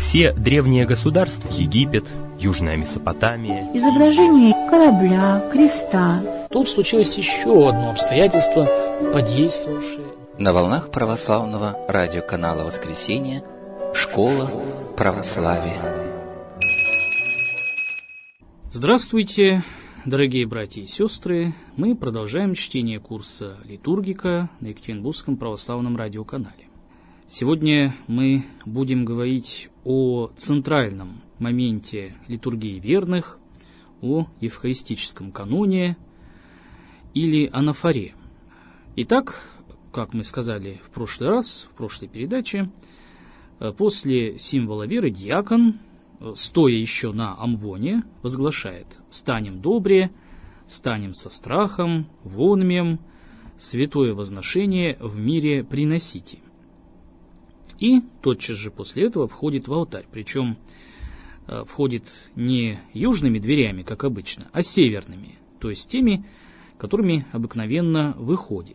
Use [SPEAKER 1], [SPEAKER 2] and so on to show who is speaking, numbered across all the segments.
[SPEAKER 1] Все древние государства, Египет, Южная Месопотамия,
[SPEAKER 2] изображение корабля, креста.
[SPEAKER 3] Тут случилось еще одно обстоятельство, подействовавшее.
[SPEAKER 4] На волнах православного радиоканала «Воскресенье» «Школа православия».
[SPEAKER 3] Здравствуйте, дорогие братья и сестры! Мы продолжаем чтение курса «Литургика» на Екатеринбургском православном радиоканале. Сегодня мы будем говорить о центральном моменте литургии верных, о евхаристическом каноне или анафоре. Итак, как мы сказали в прошлый раз, в прошлой передаче, после символа веры диакон, стоя еще на амвоне, возглашает: «Станем добре, станем со страхом, вонмем, святое возношение в мире приносите». И тотчас же после этого входит в алтарь, причем входит не южными дверями, как обычно, а северными, то есть теми, которыми обыкновенно выходит.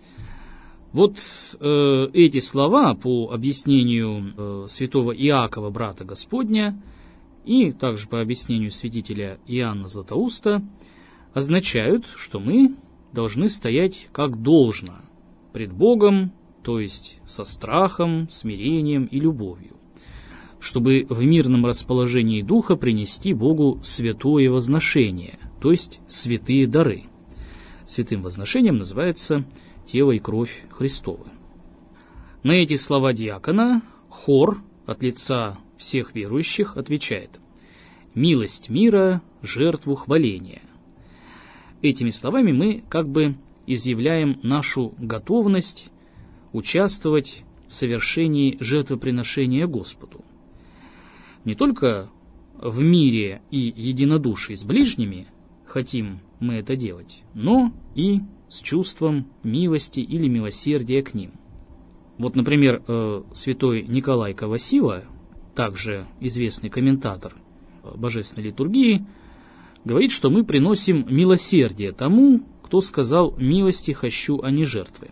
[SPEAKER 3] Вот эти слова по объяснению святого Иакова, брата Господня, и также по объяснению святителя Иоанна Златоуста, означают, что мы должны стоять как должно пред Богом, то есть со страхом, смирением и любовью, чтобы в мирном расположении духа принести Богу святое возношение, то есть святые дары. Святым возношением называется тело и кровь Христовы. На эти слова диакона хор от лица всех верующих отвечает: «Милость мира, жертву хваления». Этими словами мы как бы изъявляем нашу готовность участвовать в совершении жертвоприношения Господу. Не только в мире и единодушии с ближними хотим мы это делать, но и с чувством милости или милосердия к ним. Вот, например, святой Николай Ковасила, также известный комментатор божественной литургии, говорит, что мы приносим милосердие тому, кто сказал: «Милости хочу, а не жертвы».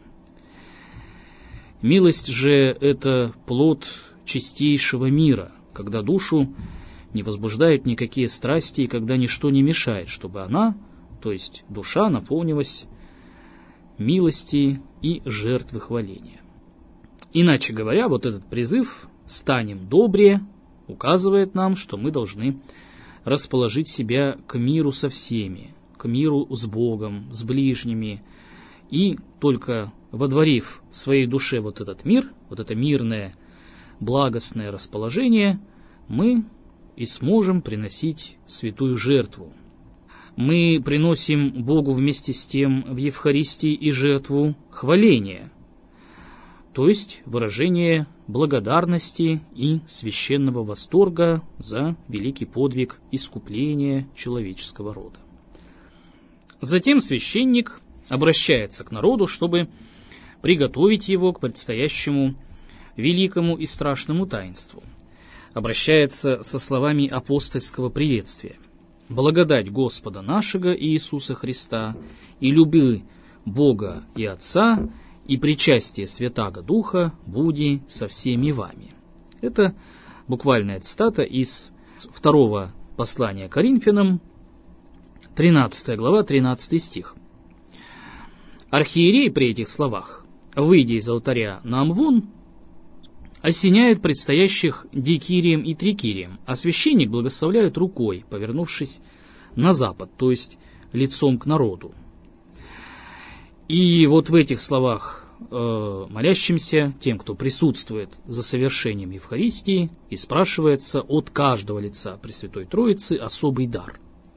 [SPEAKER 3] Милость же – это плод чистейшего мира, когда душу не возбуждают никакие страсти и когда ничто не мешает, чтобы она, то есть душа, наполнилась милости и жертвы хваления. Иначе говоря, вот этот призыв «станем добре» указывает нам, что мы должны расположить себя к миру со всеми, к миру с Богом, с ближними, и только водворив в своей душе вот этот мир, вот это мирное, благостное расположение, мы и сможем приносить святую жертву. Мы приносим Богу вместе с тем в Евхаристии и жертву хваления, то есть выражение благодарности и священного восторга за великий подвиг искупления человеческого рода. Затем священник обращается к народу, чтобы приготовить его к предстоящему великому и страшному таинству. Обращается со словами апостольского приветствия: «Благодать Господа нашего Иисуса Христа и любви Бога и Отца и причастие Святаго Духа буди со всеми вами». Это буквальная цитата из 2 послания Коринфянам, 13 глава, 13 стих. Архиерей при этих словах, выйдя из алтаря на амвон, осеняет предстоящих дикирием и трикирием, а священник благословляет рукой, повернувшись на запад, то есть лицом к народу. И вот в этих словах молящимся, тем, кто присутствует за совершением Евхаристии, и спрашивается от каждого лица Пресвятой Троицы особый дар.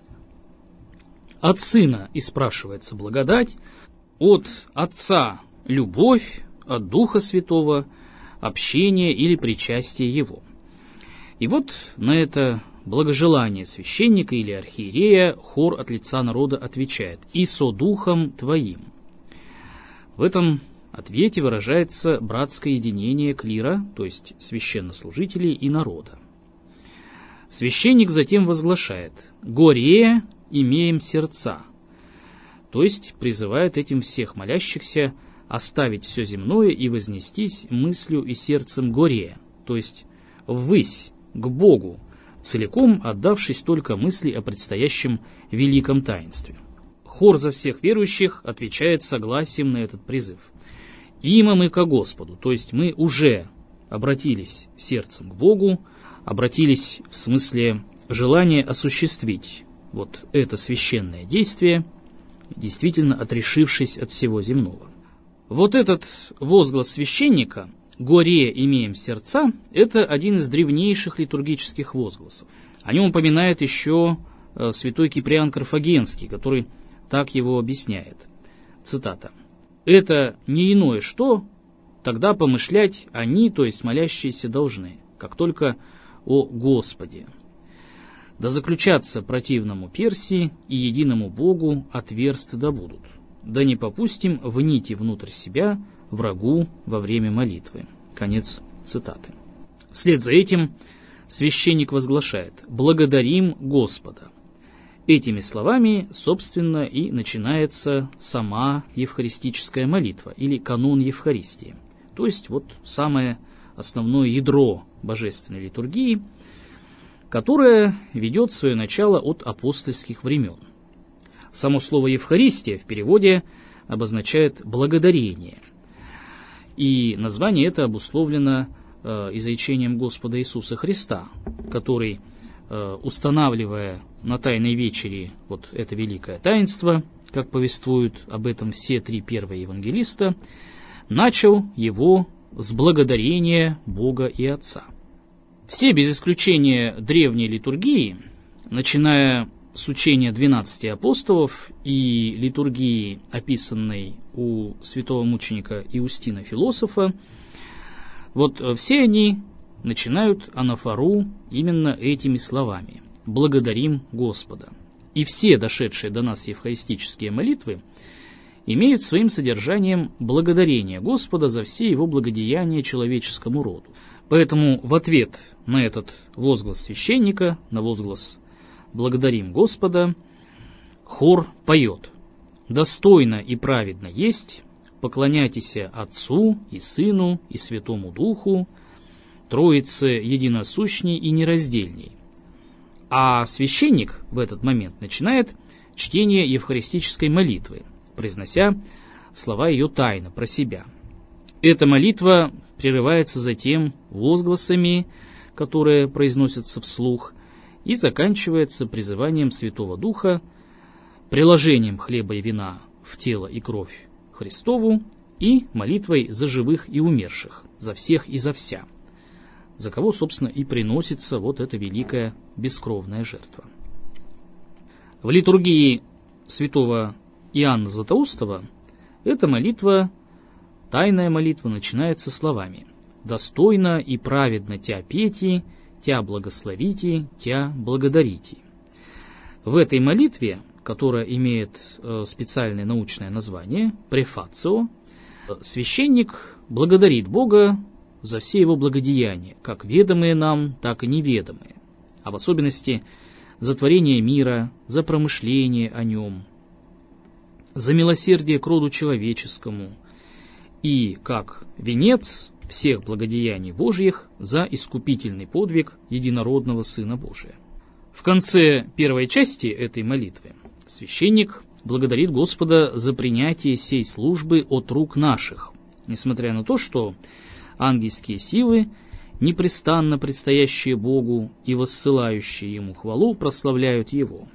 [SPEAKER 3] От Сына и спрашивается благодать, от Отца – любовь, от Духа Святого – общение или причастие Его. И вот на это благожелание священника или архиерея хор от лица народа отвечает: «И со Духом Твоим». В этом ответе выражается братское единение клира, то есть священнослужителей и народа. Священник затем возглашает: «Горе имеем сердца», то есть призывает этим всех молящихся оставить все земное и вознестись мыслью и сердцем горе, то есть ввысь, к Богу, целиком отдавшись только мысли о предстоящем великом таинстве. Хор за всех верующих отвечает согласием на этот призыв. «Има мы ко Господу», то есть мы уже обратились сердцем к Богу, обратились в смысле желания осуществить вот это священное действие, действительно отрешившись от всего земного. Вот этот возглас священника «Горе имеем сердца» — это один из древнейших литургических возгласов. О нем упоминает еще святой Киприан Карфагенский, который так его объясняет. Цитата. «Это не иное что, тогда помышлять они, то есть молящиеся, должны, как только о Господе. Да заключаться противному Персии и единому Богу отверсты да будут. Да не попустим в нити внутрь себя врагу во время молитвы». Конец цитаты. Вслед за этим священник возглашает «Благодарим Господа». Этими словами, собственно, и начинается сама евхаристическая молитва или канон Евхаристии, то есть вот самое основное ядро божественной литургии, которое ведет свое начало от апостольских времен. Само слово «Евхаристия» в переводе обозначает «благодарение», и название это обусловлено изречением Господа Иисуса Христа, который, устанавливая на Тайной вечери вот это великое таинство, как повествуют об этом все три первые евангелиста, начал его с благодарения Бога и Отца. Все, без исключения древней литургии, начиная с учения 12 апостолов и литургии, описанной у святого мученика Иустина Философа, вот все они начинают анафору именно этими словами «Благодарим Господа». И все дошедшие до нас евхаристические молитвы имеют своим содержанием благодарение Господа за все его благодеяния человеческому роду. Поэтому в ответ на этот возглас священника, на возглас «Благодарим Господа», хор поет «Достойно и праведно есть, поклоняйтесь Отцу и Сыну и Святому Духу, Троице единосущней и нераздельней». А священник в этот момент начинает чтение евхаристической молитвы, произнося слова ее тайно про себя. Эта молитва прерывается затем возгласами, которые произносятся вслух, и заканчивается призыванием Святого Духа, приложением хлеба и вина в тело и кровь Христову и молитвой за живых и умерших, за всех и за вся, за кого, собственно, и приносится вот эта великая бескровная жертва. В литургии святого Иоанна Златоустова эта молитва, тайная молитва, начинается словами «Достойно и праведно тя пети, тя благословите, тя благодарите». В этой молитве, которая имеет специальное научное название «префацио», священник благодарит Бога за все его благодеяния, как ведомые нам, так и неведомые, а в особенности за творение мира, за промышление о нем, за милосердие к роду человеческому и, как венец всех благодеяний Божьих, за искупительный подвиг единородного Сына Божия. В конце первой части этой молитвы священник благодарит Господа за принятие сей службы от рук наших, несмотря на то, что ангельские силы, непрестанно предстоящие Богу и воссылающие Ему хвалу, прославляют Его.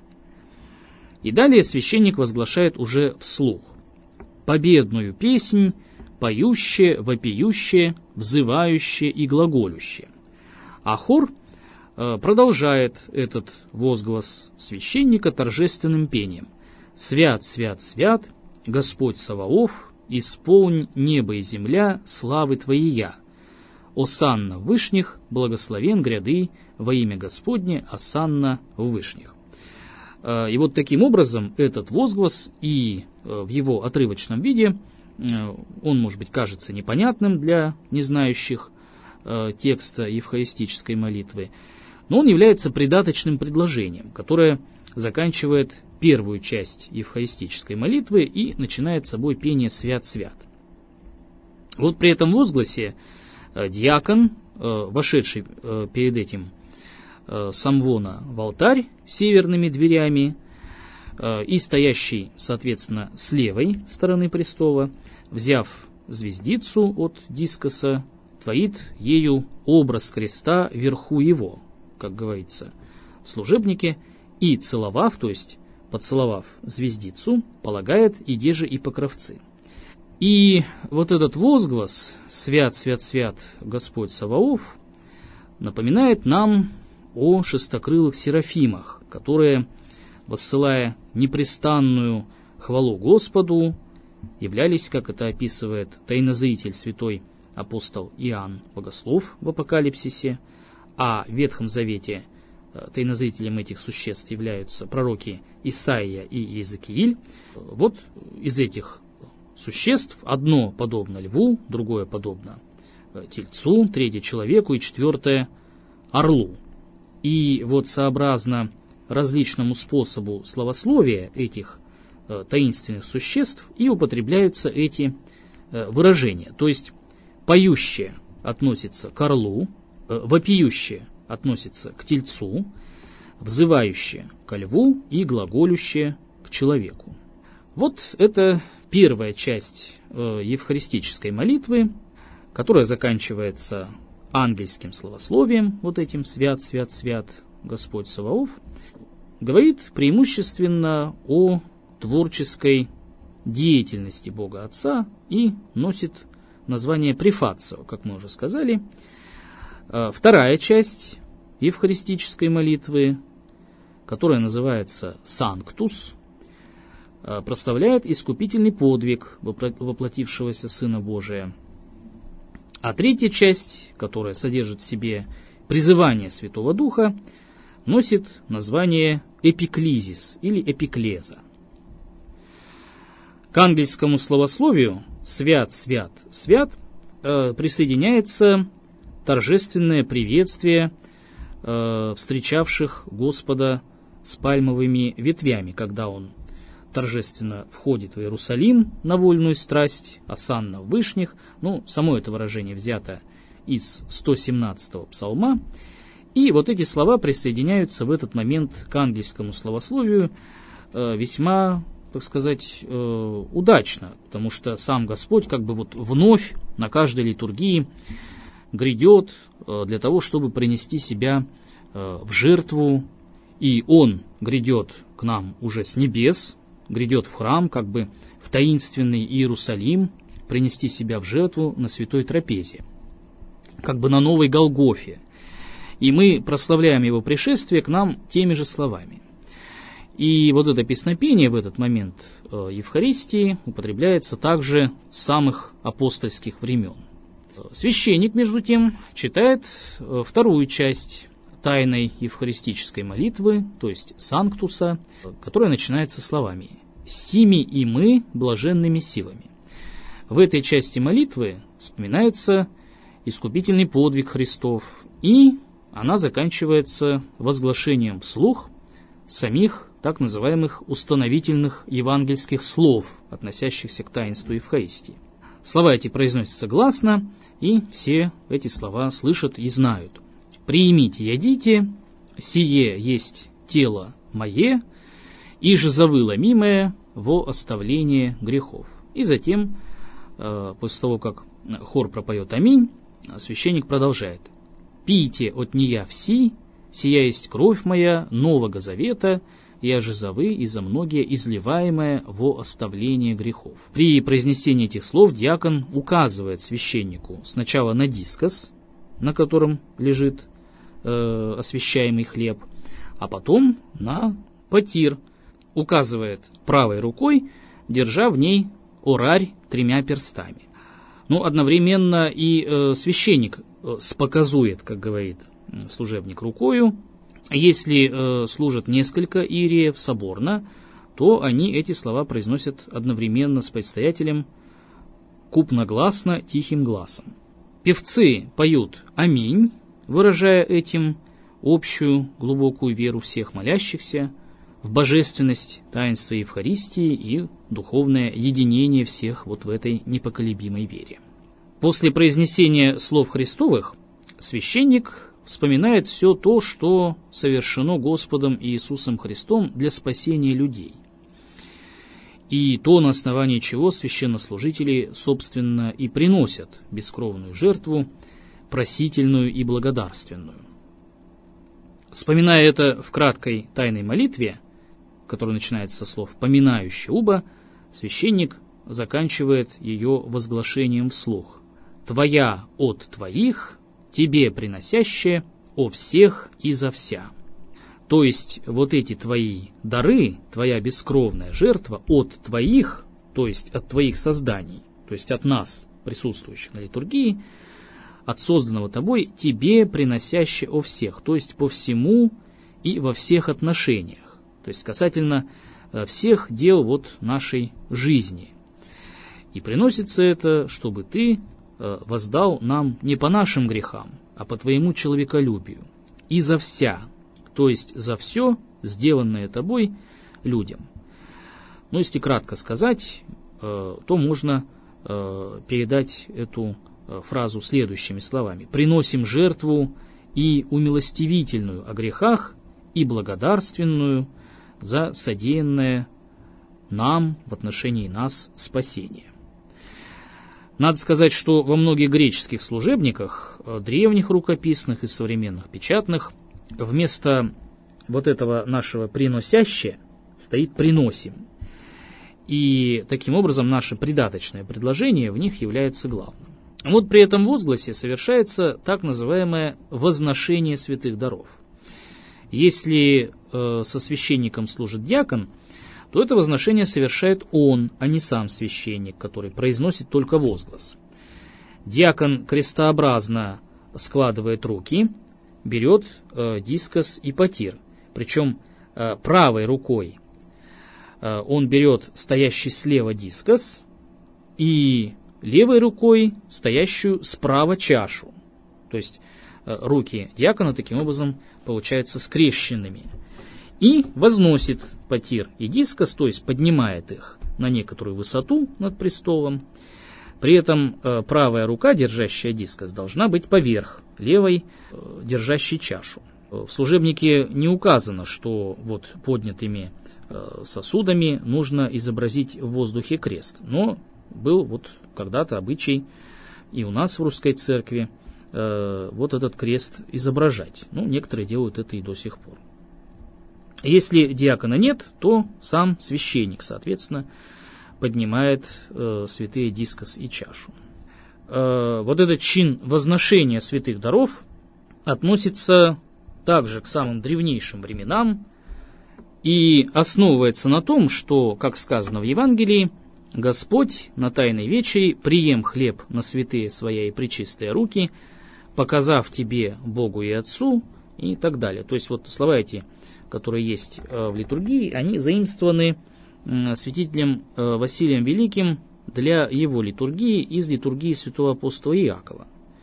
[SPEAKER 3] И далее священник возглашает уже вслух победную песнь, поющее, вопиющее, взывающее и глаголющее. А хор продолжает этот возглас священника торжественным пением. «Свят, свят, свят, Господь Саваоф, исполнь небо и земля славы Твоея. Осанна в вышних, благословен гряды во имя Господне, осанна в вышних». И вот таким образом этот возглас и в его отрывочном виде, он, может быть, кажется непонятным для незнающих текста евхаристической молитвы, но он является придаточным предложением, которое заканчивает первую часть евхаристической молитвы и начинает собой пение «Свят, свят». Вот при этом возгласе диакон, вошедший перед этим самвона в алтарь северными дверями и стоящий, соответственно, с левой стороны престола, взяв звездицу от дискоса, творит ею образ креста вверху его, как говорится в служебнике, и целовав, то есть поцеловав звездицу, полагает идеже и покровцы. И вот этот возглас «Свят, свят, свят Господь Саваоф» напоминает нам о шестокрылых серафимах, которые, воссылая непрестанную хвалу Господу, являлись, как это описывает тайнозритель святой апостол Иоанн Богослов в Апокалипсисе, а в Ветхом Завете тайнозрителем этих существ являются пророки Исаия и Иезекииль. Вот из этих существ одно подобно льву, другое подобно тельцу, третье человеку и четвертое орлу. И вот сообразно различному способу словословия этих таинственных существ и употребляются эти выражения. То есть поющее относится к орлу, вопиющее относится к тельцу, взывающее ко льву и глаголющее к человеку. Вот это первая часть евхаристической молитвы, которая заканчивается ангельским словословием, вот этим «Свят, свят, свят Господь Саваоф», говорит преимущественно о творческой деятельности Бога Отца и носит название префацио, как мы уже сказали. Вторая часть евхаристической молитвы, которая называется «Санктус», прославляет искупительный подвиг воплотившегося Сына Божия. А третья часть, которая содержит в себе призывание Святого Духа, носит название «Эпиклизис» или «Эпиклеза». К ангельскому словословию «Свят, свят, свят» присоединяется торжественное приветствие встречавших Господа с пальмовыми ветвями, когда Он торжественно входит в Иерусалим на вольную страсть, осанна в вышних. Само это выражение взято из 117-го псалма. И вот эти слова присоединяются в этот момент к ангельскому словословию весьма, так сказать, удачно, потому что сам Господь как бы вот вновь на каждой литургии грядет для того, чтобы принести себя в жертву, и Он грядет к нам уже с небес, грядет в храм, как бы в таинственный Иерусалим, принести себя в жертву на святой трапезе, как бы на новой Голгофе. И мы прославляем Его пришествие к нам теми же словами. И вот это песнопение в этот момент Евхаристии употребляется также с самых апостольских времен. Священник, между тем, читает вторую часть тайной евхаристической молитвы, то есть санктуса, которая начинается словами «Сими и мы блаженными силами». В этой части молитвы вспоминается искупительный подвиг Христов, и она заканчивается возглашением вслух самих так называемых установительных евангельских слов, относящихся к таинству Евхаристии. Слова эти произносятся гласно, и все эти слова слышат и знают. «Приимите, ядите, сие есть тело мое, и же завыло мимое во оставление грехов». И затем, после того, как хор пропоет «Аминь», священник продолжает. «Пейте от нея все, сия есть кровь моя нового завета, я же за вы и за многие изливаемая во оставление грехов». При произнесении этих слов диакон указывает священнику сначала на дискос, на котором лежит освящаемый хлеб, а потом на потир, указывает правой рукой, держа в ней орарь 3 перстами. Одновременно и священник споказует, как говорит служебник, рукою. Если служат несколько иереев соборно, то они эти слова произносят одновременно с предстоятелем купногласно, тихим гласом. Певцы поют «Аминь», выражая этим общую глубокую веру всех молящихся в божественность таинства Евхаристии и духовное единение всех вот в этой непоколебимой вере. После произнесения слов Христовых священник вспоминает все то, что совершено Господом Иисусом Христом для спасения людей. И то, на основании чего священнослужители, собственно, и приносят бескровную жертву, просительную и благодарственную. Вспоминая это в краткой тайной молитве, которая начинается со слов «поминающий уба», священник заканчивает ее возглашением вслух: «Твоя от твоих, тебе приносящая, о всех и за вся». То есть вот эти твои дары, твоя бескровная жертва от твоих, то есть от твоих созданий, то есть от нас, присутствующих на литургии, от созданного тобой, тебе приносящая о всех, то есть по всему и во всех отношениях, то есть касательно всех дел вот нашей жизни. И приносится это, чтобы ты воздал нам не по нашим грехам, а по твоему человеколюбию, и за вся, то есть за все, сделанное тобой людям. Но если кратко сказать, то можно передать эту фразу следующими словами: «Приносим жертву и умилостивительную о грехах, и благодарственную за содеянное нам в отношении нас спасение». Надо сказать, что во многих греческих служебниках, древних рукописных и современных печатных, вместо вот этого нашего «приносяще» стоит «приносим». И таким образом наше придаточное предложение в них является главным. Вот при этом возгласе совершается так называемое возношение святых даров. Если со священником служит диакон, то это возношение совершает он, а не сам священник, который произносит только возглас. Диакон крестообразно складывает руки, берет дискос и потир, причем правой рукой он берет стоящий слева дискос и левой рукой стоящую справа чашу. То есть руки диакона таким образом получаются скрещенными. И возносит потир и дискос, то есть поднимает их на некоторую высоту над престолом. При этом правая рука, держащая дискос, должна быть поверх левой, держащей чашу. В служебнике не указано, что вот поднятыми сосудами нужно изобразить в воздухе крест. Но был вот когда-то обычай и у нас в русской церкви вот этот крест изображать. Ну, некоторые делают это и до сих пор. Если диакона нет, то сам священник, соответственно, поднимает святые дискос и чашу. Вот этот чин возношения святых даров относится также к самым древнейшим временам и основывается на том, что, как сказано в Евангелии, Господь на Тайной вечере прием хлеб на святые своя и пречистые руки, показав тебе, Богу и Отцу, и так далее. То есть вот слова эти, которые есть в литургии, они заимствованы святителем Василием Великим для его литургии из литургии святого апостола Иакова.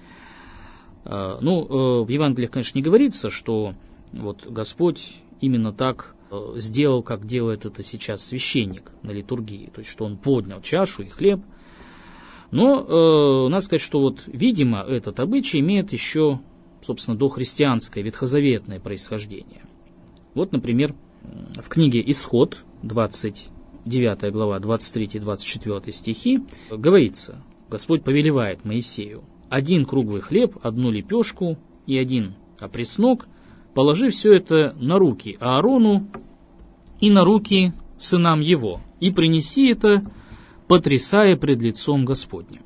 [SPEAKER 3] Ну, в Евангелиях, конечно, не говорится, что вот Господь именно так сделал, как делает это сейчас священник на литургии, то есть что он поднял чашу и хлеб. Но надо сказать, что вот, видимо, этот обычай имеет еще, собственно, дохристианское, ветхозаветное происхождение. Вот, например, в книге «Исход», 29 глава, 23-24 стихи, говорится: Господь повелевает Моисею: один круглый хлеб, одну лепешку и один опреснок, положи все это на руки Аарону и на руки сынам его, и принеси это, потрясая пред лицом Господним.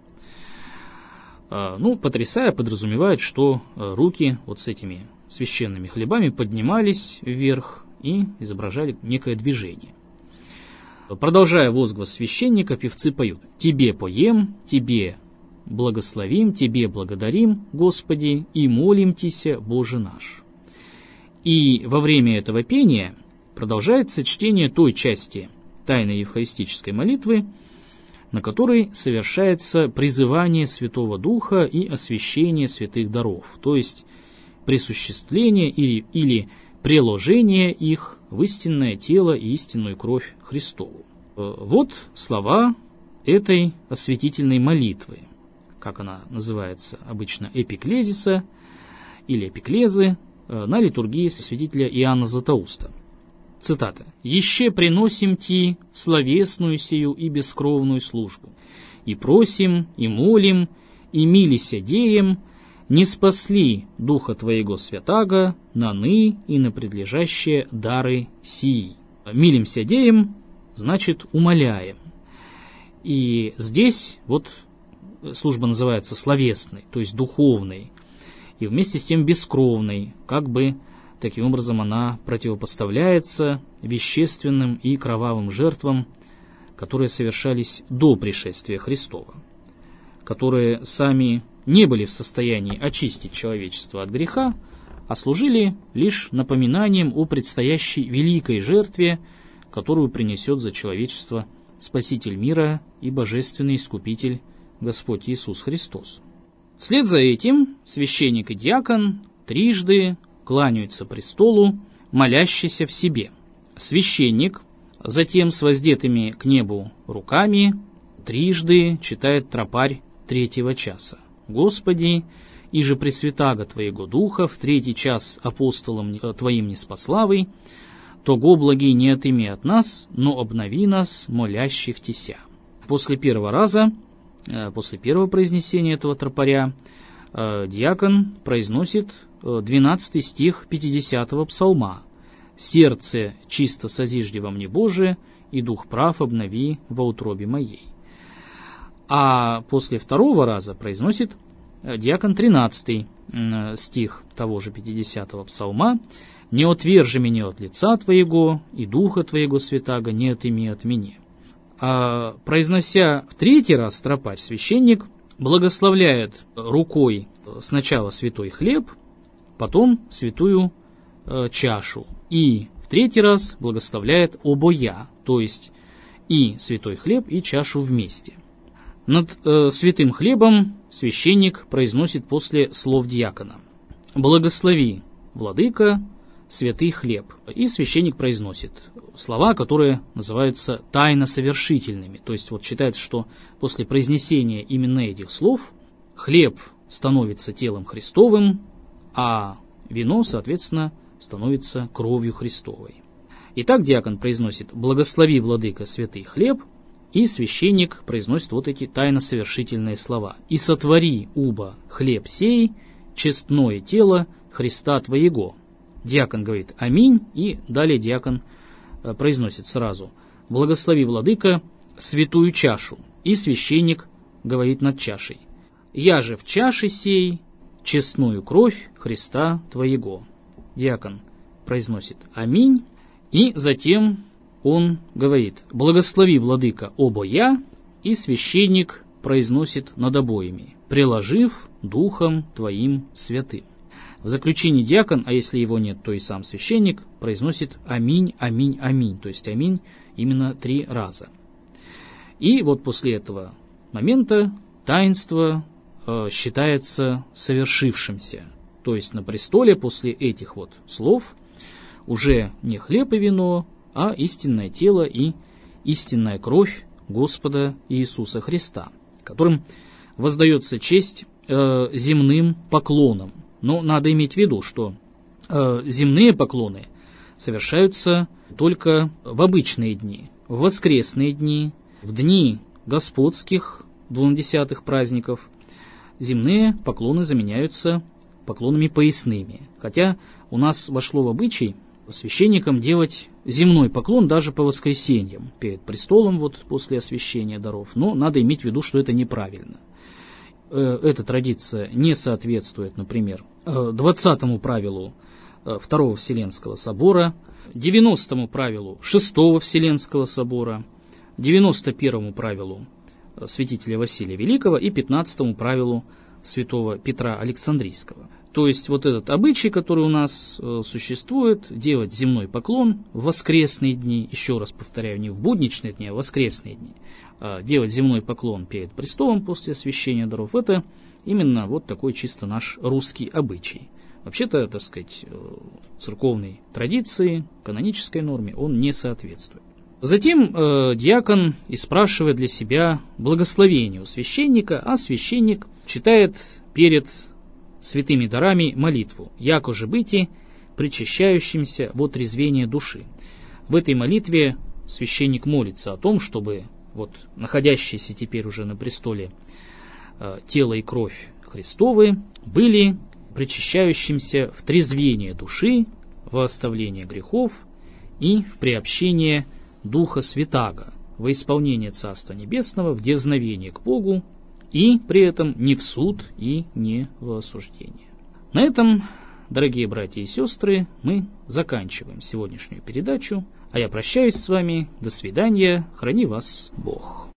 [SPEAKER 3] Ну, потрясая подразумевает, что руки вот с этими священными хлебами поднимались вверх и изображали некое движение. Продолжая возглас священника, певцы поют: «Тебе поем, Тебе благословим, Тебе благодарим, Господи, и молим Тися, Боже наш». И во время этого пения продолжается чтение той части тайной евхаристической молитвы, на которой совершается призывание Святого Духа и освящение святых даров, то есть присуществление или преложение их в истинное тело и истинную кровь Христову. Вот слова этой освятительной молитвы, как она называется обычно, эпиклезиса, или эпиклезы на литургии святителя Иоанна Златоуста. Цитата. «Еще приносим ти словесную сию и бескровную службу, и просим, и молим, и милися деем, не спасли Духа Твоего Святаго на ны и на предлежащие дары сии». «Милимся деем» значит «умоляем». И здесь вот служба называется словесной, то есть духовной, и вместе с тем бескровной, как бы таким образом она противопоставляется вещественным и кровавым жертвам, которые совершались до пришествия Христова, которые сами не были в состоянии очистить человечество от греха, а служили лишь напоминанием о предстоящей великой жертве, которую принесет за человечество Спаситель мира и Божественный Искупитель Господь Иисус Христос. Вслед за этим священник и диакон трижды кланяются престолу, молящийся в себе. Священник затем с воздетыми к небу руками трижды читает тропарь 3-го часа. «Господи, иже пресвятаго Твоего Духа в 3-й час апостолом Твоим неспославый, того благий не отыми от нас, но обнови нас, молящих Тися». После первого раза, после первого произнесения этого тропаря, диакон произносит 12 стих 50-го псалма: «Сердце чисто созижди во мне Боже, и дух прав обнови во утробе моей». А после второго раза произносит диакон 13 стих того же 50-го псалма: «Не отвержи меня от лица Твоего, и Духа Твоего Святаго не отыми от меня». А произнося в 3-й раз тропарь, священник благословляет рукой сначала святой хлеб, потом святую чашу, и в 3-й раз благословляет обоя, то есть и святой хлеб, и чашу вместе. Над святым хлебом священник произносит после слов диакона: «Благослови, владыка, святый хлеб». И священник произносит слова, которые называются тайно-совершительными. То есть вот считается, что после произнесения именно этих слов хлеб становится телом Христовым, а вино, соответственно, становится кровью Христовой. Итак, диакон произносит: «Благослови, владыка, святый хлеб», и священник произносит вот эти тайно-совершительные слова: «И сотвори, уба, хлеб сей, честное тело Христа Твоего». Диакон говорит «Аминь», и далее диакон произносит сразу: «Благослови, владыка, святую чашу», и священник говорит над чашей: «Я же в чаше сей честную кровь Христа Твоего». Диакон произносит «Аминь», и затем он говорит: «Благослови, владыка, обоя», и священник произносит над обоями: «Приложив Духом Твоим святым». В заключении диакон, а если его нет, то и сам священник, произносит «Аминь, аминь, аминь», то есть «Аминь» именно 3 раза. И вот после этого момента таинство считается совершившимся. То есть на престоле после этих вот слов уже не хлеб и вино, а истинное тело и истинная кровь Господа Иисуса Христа, которым воздается честь земным поклонам. Но надо иметь в виду, что земные поклоны совершаются только в обычные дни, в воскресные дни, в дни господских 20 праздников. Земные поклоны заменяются поклонами поясными. Хотя у нас вошло в обычай священникам делать земной поклон даже по воскресеньям перед престолом, вот после освящения даров. Но надо иметь в виду, что это неправильно. Эта традиция не соответствует, например, 20-му правилу Второго Вселенского собора, 90-му правилу Шестого Вселенского собора, 91-му правилу святителя Василия Великого и 15-му правилу святого Петра Александрийского. То есть вот этот обычай, который у нас существует, делать земной поклон в воскресные дни, еще раз повторяю, не в будничные дни, а в воскресные дни, делать земной поклон перед престолом после освящения даров, это именно вот такой чисто наш русский обычай. Вообще-то, так сказать, церковной традиции, канонической норме он не соответствует. Затем диакон испрашивает для себя благословение у священника, а священник читает перед святыми дарами молитву, яко же быти причащающимся во трезвение души. В этой молитве священник молится о том, чтобы вот находящиеся теперь уже на престоле тело и кровь Христовы были причащающимся в трезвение души, во оставление грехов и в приобщение Духа Святаго, во исполнение Царства Небесного, в дерзновение к Богу, и при этом не в суд и не в осуждение. На этом, дорогие братья и сестры, мы заканчиваем сегодняшнюю передачу, а я прощаюсь с вами. До свидания. Храни вас Бог.